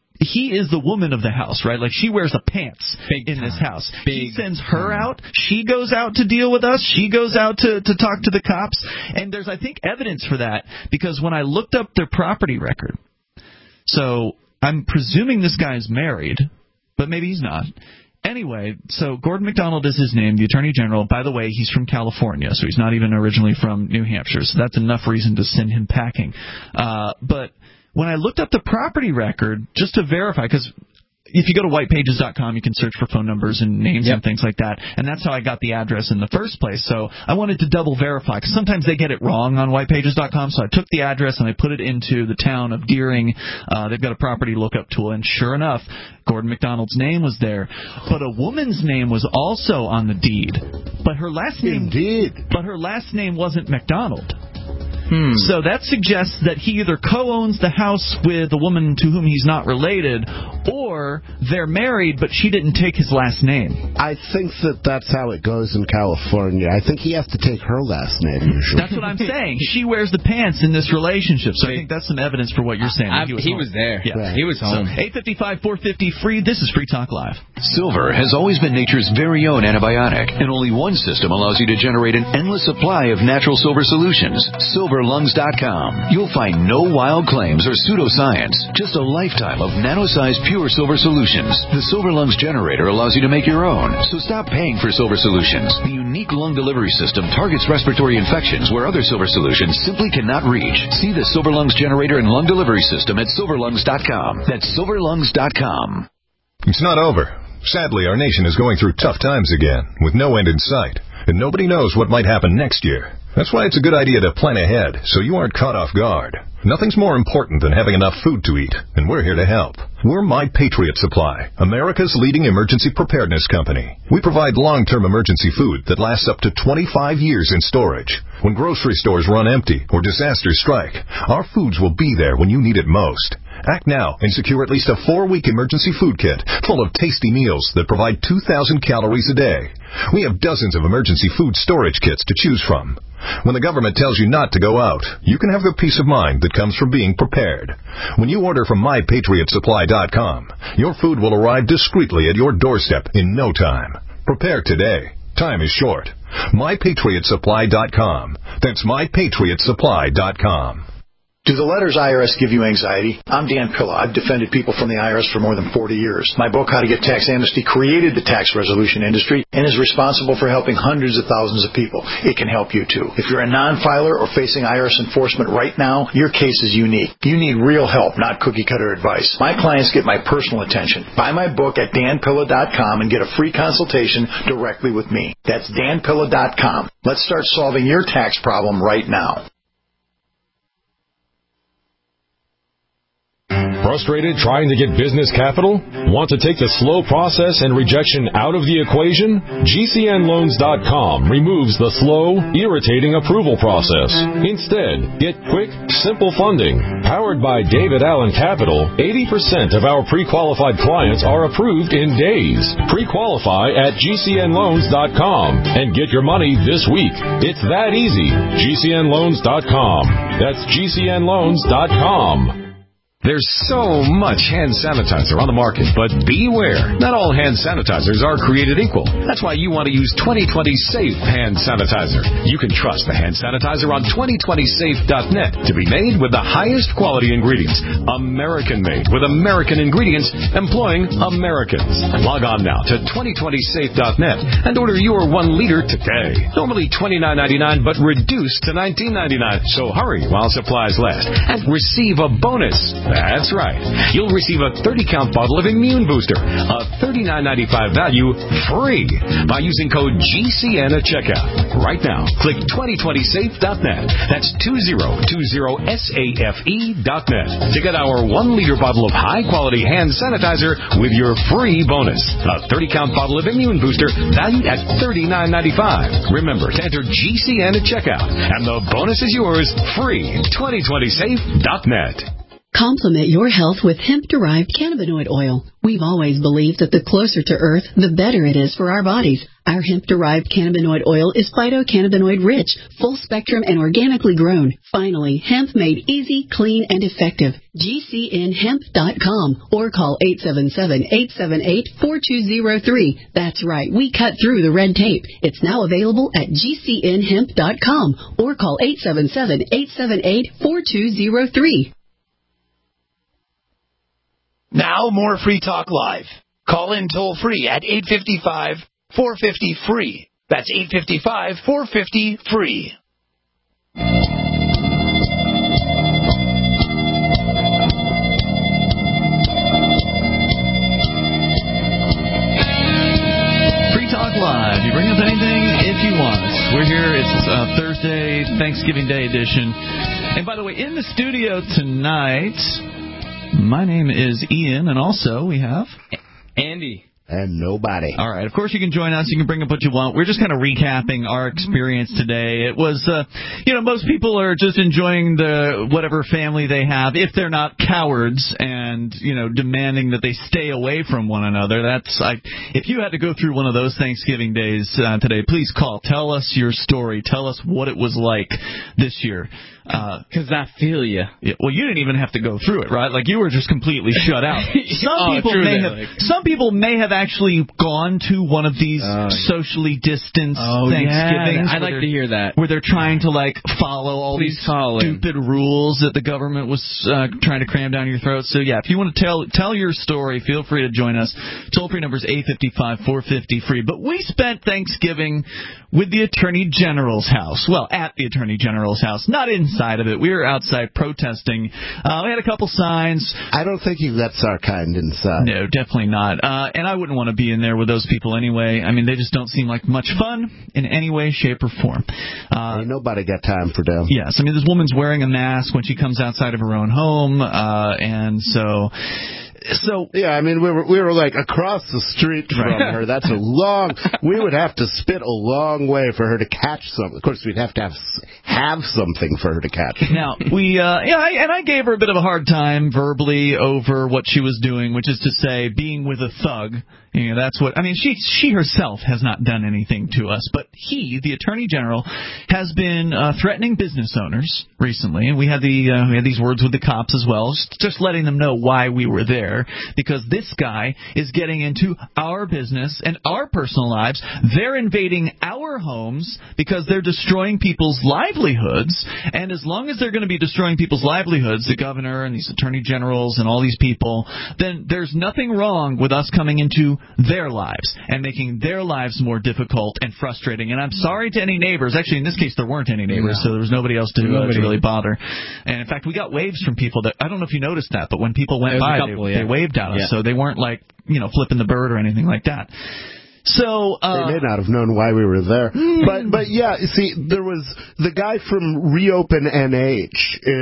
is the woman of the house, right? Like, she wears the pants in this house. He sends her out. She goes out to deal with us. She goes out to talk to the cops. And there's, I think, evidence for that, because when I looked up their property record, so I'm presuming this guy's married, but maybe he's not. Anyway, so Gordon MacDonald is his name, the Attorney General. By the way, he's from California, so he's not even originally from New Hampshire, so that's enough reason to send him packing. But when I looked up the property record, just to verify, because if you go to whitepages.com, you can search for phone numbers and names and things like that, and that's how I got the address in the first place. So I wanted to double verify, because sometimes they get it wrong on whitepages.com, so I took the address and I put it into the town of Deering. They've got a property lookup tool, and sure enough, Gordon MacDonald's name was there. But a woman's name was also on the deed. But her last name wasn't MacDonald. So that suggests that he either co-owns the house with a woman to whom he's not related, or they're married, but she didn't take his last name. I think that's how it goes in California. I think he has to take her last name usually. That's what I'm saying. She wears the pants in this relationship, so I think that's some evidence for what you're saying. He was there. Yeah. Right. He was home. So 855-450-FREE. This is Free Talk Live. Silver has always been nature's very own antibiotic, and only one system allows you to generate an endless supply of natural silver solutions. SilverLungs.com. You'll find no wild claims or pseudoscience, just a lifetime of nano-sized pure silver solutions. The Silver Lungs generator allows you to make your own, so stop paying for silver solutions. The unique lung delivery system targets respiratory infections where other silver solutions simply cannot reach. See the Silver Lungs generator and lung delivery system at SilverLungs.com. That's SilverLungs.com. It's not over. Sadly, our nation is going through tough times again, with no end in sight, and nobody knows what might happen next year. That's why it's a good idea to plan ahead, so you aren't caught off guard. Nothing's more important than having enough food to eat, and we're here to help. We're My Patriot Supply, America's leading emergency preparedness company. We provide long-term emergency food that lasts up to 25 years in storage. When grocery stores run empty or disasters strike, our foods will be there when you need it most. Act now and secure at least a 4-week emergency food kit full of tasty meals that provide 2,000 calories a day. We have dozens of emergency food storage kits to choose from. When the government tells you not to go out, you can have the peace of mind that comes from being prepared. When you order from MyPatriotSupply.com, your food will arrive discreetly at your doorstep in no time. Prepare today. Time is short. MyPatriotSupply.com. That's MyPatriotSupply.com. Do the letters IRS give you anxiety? I'm Dan Pilla. I've defended people from the IRS for more than 40 years. My book, How to Get Tax Amnesty, created the tax resolution industry and is responsible for helping hundreds of thousands of people. It can help you, too. If you're a non-filer or facing IRS enforcement right now, your case is unique. You need real help, not cookie-cutter advice. My clients get my personal attention. Buy my book at danpilla.com and get a free consultation directly with me. That's danpilla.com. Let's start solving your tax problem right now. Frustrated trying to get business capital? Want to take the slow process and rejection out of the equation? GCNloans.com removes the slow, irritating approval process. Instead, get quick, simple funding. Powered by David Allen Capital, 80% of our pre-qualified clients are approved in days. Pre-qualify at GCNloans.com and get your money this week. It's that easy. GCNloans.com. That's GCNloans.com. There's so much hand sanitizer on the market, but beware. Not all hand sanitizers are created equal. That's why you want to use 2020 Safe Hand Sanitizer. You can trust the hand sanitizer on 2020safe.net to be made with the highest quality ingredients. American-made with American ingredients employing Americans. Log on now to 2020safe.net and order your 1 liter today. Normally $29.99, but reduced to $19.99. So hurry while supplies last and receive a bonus. That's right. You'll receive a 30-count bottle of Immune Booster, a $39.95 value, free by using code GCN at checkout. Right now, click 2020safe.net. That's 2020safe.net to get our 1-liter bottle of high-quality hand sanitizer with your free bonus. A 30-count bottle of Immune Booster valued at $39.95. Remember to enter GCN at checkout, and the bonus is yours free. 2020safe.net. Complement your health with hemp-derived cannabinoid oil. We've always believed that the closer to Earth, the better it is for our bodies. Our hemp-derived cannabinoid oil is phytocannabinoid-rich, full-spectrum, and organically grown. Finally, hemp made easy, clean, and effective. GCNhemp.com or call 877-878-4203. That's right, we cut through the red tape. It's now available at GCNhemp.com or call 877-878-4203. Now more Free Talk Live. Call in toll free at 855-450-FREE. That's 855-450-FREE. Free Talk Live. You bring up anything if you want. We're here. It's Thursday, Thanksgiving Day edition. And by the way, in the studio tonight, my name is Ian, and also we have Andy. And nobody. All right. Of course, you can join us. You can bring up what you want. We're just kind of recapping our experience today. It was, most people are just enjoying the whatever family they have, if they're not cowards and, demanding that they stay away from one another. That's if you had to go through one of those Thanksgiving days today, please call. Tell us your story. Tell us what it was like this year. Because I feel you. Yeah, well, you didn't even have to go through it, right? Like, you were just completely shut out. Some people may have actually gone to one of these socially distanced Thanksgivings. I'd like to hear that. Where they're trying to, follow all these stupid rules that the government was trying to cram down your throat. So, yeah, if you want to tell your story, feel free to join us. Toll-free number is 855-450-FREE. But we spent Thanksgiving with the Attorney General's house. Well, at the Attorney General's house. Not inside of it. We were outside protesting. We had a couple signs. I don't think you lets our kind inside. No, definitely not. And I wouldn't want to be in there with those people anyway. I mean, they just don't seem like much fun in any way, shape, or form. Ain't nobody got time for them. Yes. I mean, this woman's wearing a mask when she comes outside of her own home. And so yeah, I mean, we were like across the street from her. That's a long. We would have to spit a long way for her to catch something. Of course, we'd have to have something for her to catch. Now I gave her a bit of a hard time verbally over what she was doing, which is to say, being with a thug. That's what I mean. She herself has not done anything to us, but he, the Attorney General, has been threatening business owners recently, and we had these words with the cops as well, just letting them know why we were there. Square because this guy is getting into our business and our personal lives. They're invading our homes because they're destroying people's livelihoods. And as long as they're going to be destroying people's livelihoods, the governor and these attorney generals and all these people, then there's nothing wrong with us coming into their lives and making their lives more difficult and frustrating. And I'm sorry to any neighbors. Actually, in this case, there weren't any neighbors, so there was nobody else to really bother. And in fact, we got waves from people that, I don't know if you noticed that, but when people went by, they waved at us. So they weren't like, flipping the bird or anything like that. So they may not have known why we were there, but yeah, see, there was the guy from Reopen NH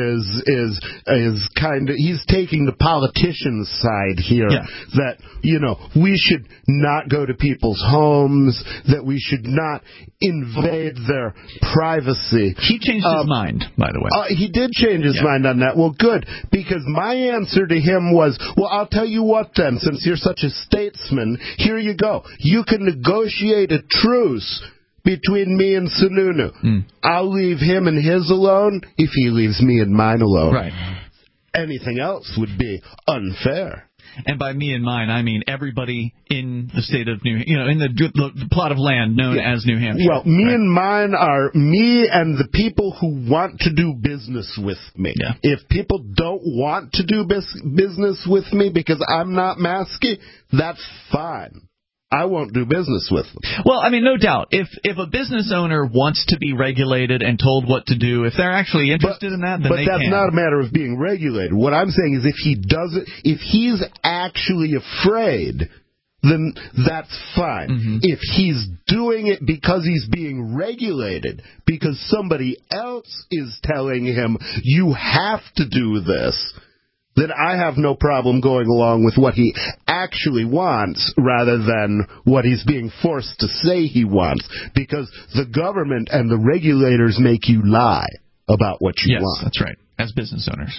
is kind of, he's taking the politician's side here, that we should not go to people's homes, that we should not invade their privacy. He changed his mind, by the way. He did change his mind on that. Well, good, because my answer to him was, well, I'll tell you what then, since you're such a statesman, here you go. You can negotiate a truce between me and Sununu. I'll leave him and his alone if he leaves me and mine alone. Right. Anything else would be unfair. And by me and mine, I mean everybody in the state of in the plot of land known as New Hampshire. Well, me and mine are me and the people who want to do business with me. Yeah. If people don't want to do business with me because I'm not masky, that's fine. I won't do business with them. Well, I mean, no doubt. If a business owner wants to be regulated and told what to do, if they're actually interested in that, then they can. But that's not a matter of being regulated. What I'm saying is if he's actually afraid, then that's fine. If he's doing it because he's being regulated, because somebody else is telling him, you have to do this, then I have no problem going along with what he actually wants rather than what he's being forced to say he wants, because the government and the regulators make you lie about what you want. Yes, that's right, as business owners.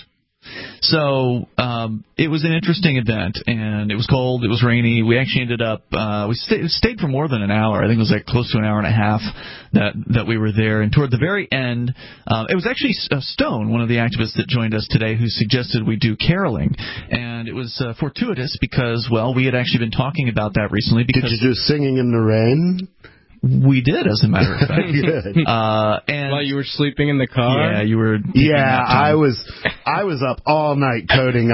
So it was an interesting event, and it was cold, it was rainy. We actually ended up we stayed for more than an hour. I think it was like close to an hour and a half that we were there. And toward the very end, it was actually Stone, one of the activists that joined us today, who suggested we do caroling. And it was fortuitous because, well, we had actually been talking about that recently. Because did you do Singing in the Rain? We did, as a matter of fact. Good. And while you were sleeping in the car? Yeah, you were. Yeah, I was up all night coding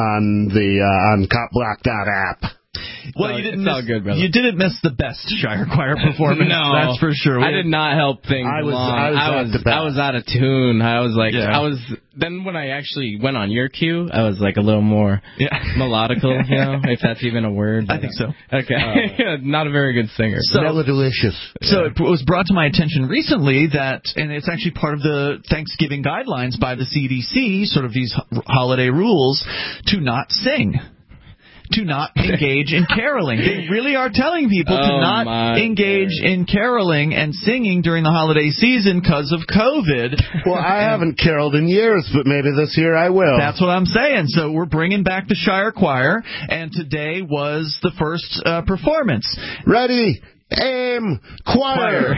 on CopBlock.app. Well, you didn't miss the best Shire Choir performance. No, that's for sure. I did not help things along. I was out of tune. I was like, Then when I actually went on your cue, I was like a little more melodical, if that's even a word. I think so. Okay, not a very good singer. Melodilicious. So it was brought to my attention recently that, and it's actually part of the Thanksgiving guidelines by the CDC, sort of these holiday rules, to not sing. To not engage in caroling. They really are telling people to not engage in caroling and singing during the holiday season because of COVID. Well, I haven't caroled in years, but maybe this year I will. That's what I'm saying. So we're bringing back the Shire Choir, and today was the first performance. Ready, aim, choir.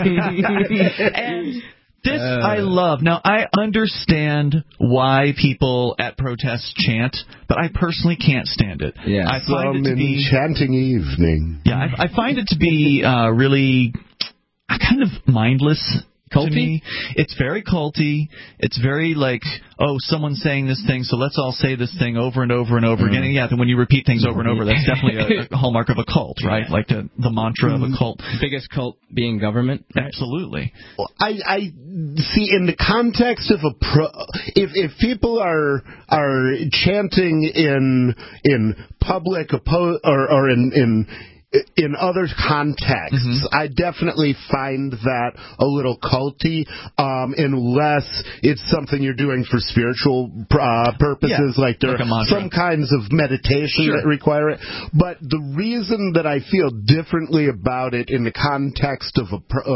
And this I love. Now, I understand why people at protests chant, but I personally can't stand it. Yeah. I find it to be enchanting evening. Yeah, I find it to be really kind of mindless. Culty? To me. It's very culty. It's very like, oh, someone's saying this thing, so let's all say this thing over and over and over again. And then when you repeat things over and over, that's definitely a hallmark of a cult, right? Like the mantra of a cult. Biggest cult being government. Absolutely. Well, I see in the context of if people are chanting in public or in other contexts, I definitely find that a little culty, unless it's something you're doing for spiritual purposes, like there are some kinds of meditation that require it. But the reason that I feel differently about it in the context of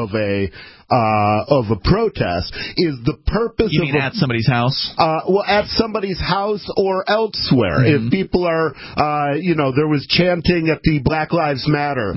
a protest is the purpose you mean of at somebody's house? Well, at somebody's house or elsewhere. If people are, there was chanting at the Black Lives Matter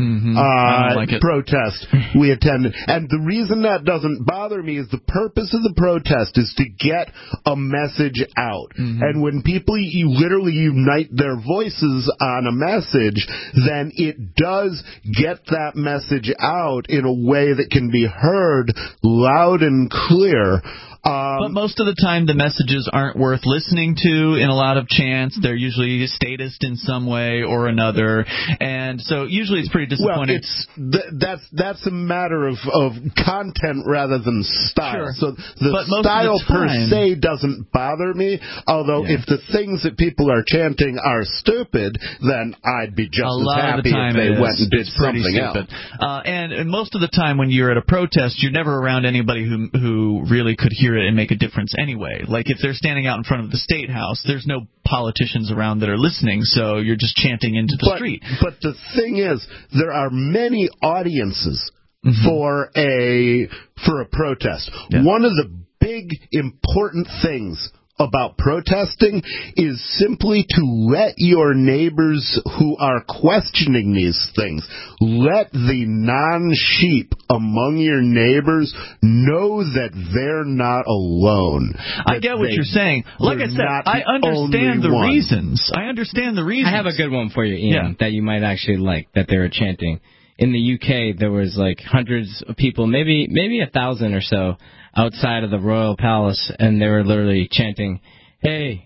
like it. protest we attended. And the reason that doesn't bother me is the purpose of the protest is to get a message out. And when people literally unite their voices on a message, then it does get that message out in a way that can be heard loud and clear. But most of the time, the messages aren't worth listening to in a lot of chants. They're usually statist in some way or another. And so usually it's pretty disappointing. Well, that's a matter of content rather than style. Sure. So the style per se doesn't bother me, although if the things that people are chanting are stupid, then I'd be just as happy if they went and did something else. And most of the time when you're at a protest, you're never around anybody who really could hear it and make a difference anyway. Like if they're standing out in front of the State House, there's no politicians around that are listening, so you're just chanting into the street. But the thing is, there are many audiences for a protest. One of the big important things about protesting is simply to let your neighbors who are questioning these things, let the non-sheep among your neighbors know that they're not alone. I get what you're saying. Like I said, I understand the reasons. I understand the reasons. I have a good one for you, Ian, that you might actually like, that they were chanting. In the UK, there was like hundreds of people, maybe 1,000 or so, outside of the Royal Palace, and they were literally chanting, "Hey,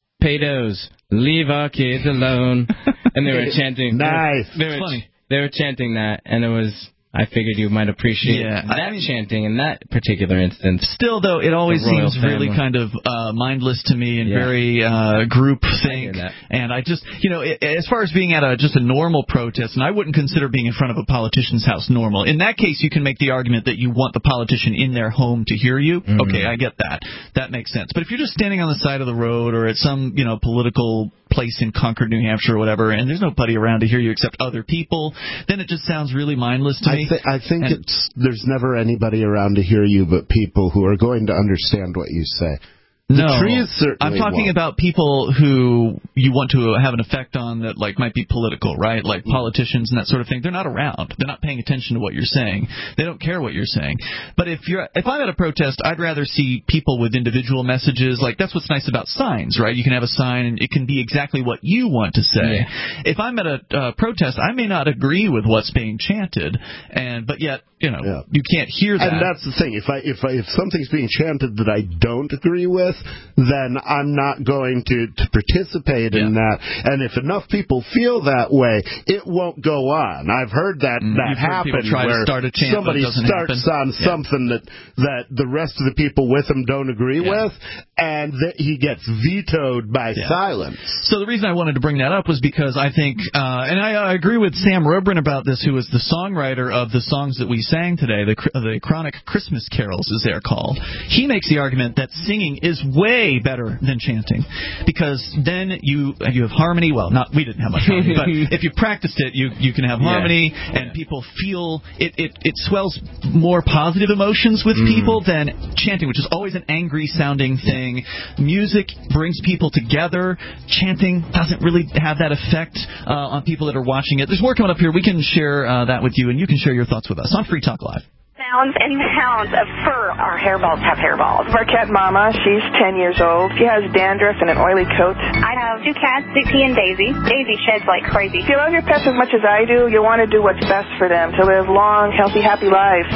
pedos, leave our kids alone." And they were chanting. Nice. They were chanting that, and it was... I figured you might appreciate that chanting in that particular instance. Still, though, it always seems really kind of mindless to me and very group think. And I just, as far as being at just a normal protest, and I wouldn't consider being in front of a politician's house normal. In that case, you can make the argument that you want the politician in their home to hear you. Okay, I get that. That makes sense. But if you're just standing on the side of the road or at some, political place in Concord, New Hampshire or whatever, and there's nobody around to hear you except other people, then it just sounds really mindless to me. I think there's never anybody around to hear you but people who are going to understand what you say. The trees certainly I'm talking about people who you want to have an effect on that might be political, right? Like politicians and that sort of thing. They're not around. They're not paying attention to what you're saying. They don't care what you're saying. But if I'm at a protest, I'd rather see people with individual messages. Like that's what's nice about signs, right? You can have a sign and it can be exactly what you want to say. Yeah. If I'm at a protest, I may not agree with what's being chanted, but yet you can't hear that. And that's the thing. If something's being chanted that I don't agree with, then I'm not going to participate in that. And if enough people feel that way, it won't go on. I've heard that happen where somebody starts on something that the rest of the people with him don't agree with, and he gets vetoed by silence. So the reason I wanted to bring that up was because I think, and I agree with Sam Robrin about this, who was the songwriter of the songs that we sang today, the Chronic Christmas Carols, as they're called. He makes the argument that singing is way better than chanting, because then you have harmony. Well, we didn't have much harmony, but if you practiced it, you can have harmony, and people feel it swells more positive emotions with people than chanting, which is always an angry sounding thing. Music brings people together. Chanting doesn't really have that effect on people that are watching it. There's more coming up here. We can share that with you, and you can share your thoughts with us on Free Talk Live. Pounds and pounds of fur. Our hairballs have hairballs. Our cat Mama, she's 10 years old. She has dandruff and an oily coat. I have two cats, Zippy and Daisy. Daisy sheds like crazy. If you love your pets as much as I do, you'll want to do what's best for them to live long, healthy, happy lives.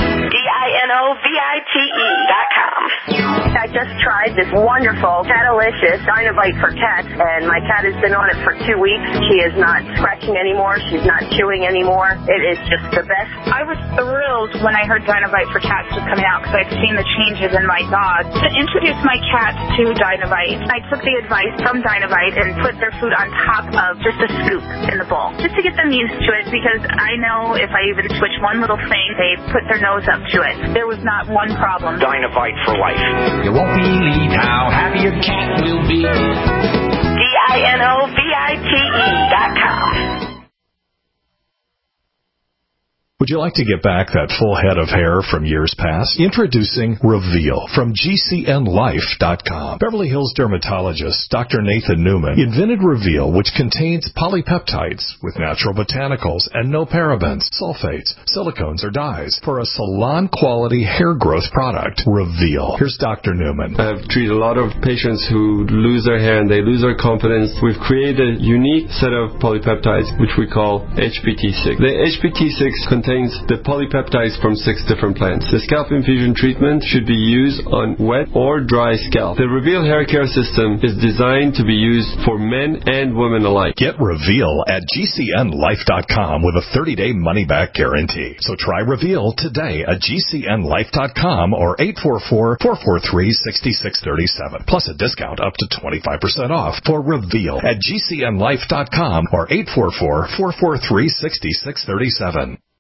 DINOVITE.com. I just tried this wonderful Catalicious Dynovite for cats, and my cat has been on it for 2 weeks. She is not scratching anymore. She's not chewing anymore. It is just the best. I was thrilled when I heard Dynovite for cats was coming out because I'd seen the changes in my dog. To introduce my cats to Dynovite, I took the advice from Dynovite and put their food on top of just a scoop in the bowl, just to get them used to it, because I know if I even switch one little thing, they put their nose up to it. There was not one problem. Dynovite for life. You won't believe how happy your cat will be. DINOVITE.com. Would you like to get back that full head of hair from years past? Introducing Reveal from GCNLife.com. Beverly Hills dermatologist Dr. Nathan Newman invented Reveal, which contains polypeptides with natural botanicals and no parabens, sulfates, silicones, or dyes for a salon-quality hair growth product. Reveal. Here's Dr. Newman. I've treated a lot of patients who lose their hair and they lose their confidence. We've created a unique set of polypeptides, which we call HPT6. The HPT6 contains the polypeptides from 6 different plants. The scalp infusion treatment should be used on wet or dry scalp. The Reveal hair care system is designed to be used for men and women alike. Get Reveal at GCNLife.com with a 30-day money-back guarantee. So try Reveal today at GCNLife.com or 844-443-6637. Plus a discount up to 25% off for Reveal at GCNLife.com or 844-443-6637.